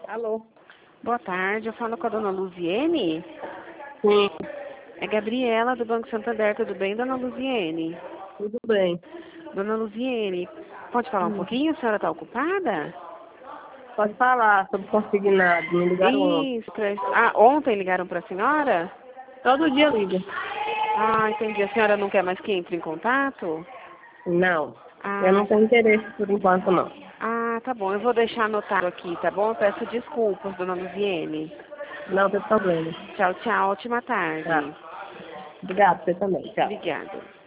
Alô? Boa tarde, eu falo com a dona Luziene. Sim, É Gabriela do Banco Santander, tudo bem, dona Luziene? tudo bem. Dona Luziene, pode falar um Hum. pouquinho? A senhora está ocupada? Pode falar sobre consignado. Me ligaram ontem. Isso, ontem ligaram para a senhora? Todo dia liga. Ah, entendi. A senhora não quer mais que entre em contato? Não. Eu Ah, não tenho interesse por enquanto, não. tá bom. Eu vou deixar anotado aqui, tá bom? Peço desculpas, dona Luziene. Não tem problema. Tchau, tchau. Ótima Tá. tarde. Obrigado, você também. Tchau. Obrigada.